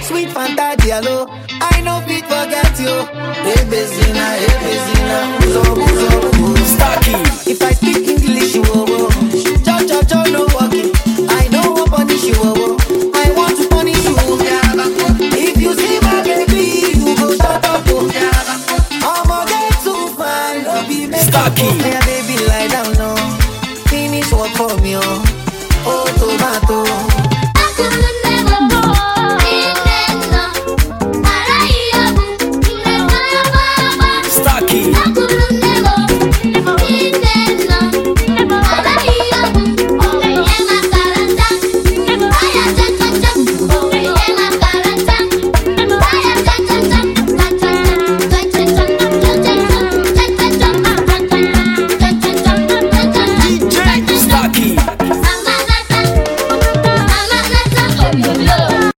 sweet Fanta Diallo. I know fit forget you. Hey Bezina, uzo, Starkey. If I speak English, you oh, cho, no walking. I know what punish you oh.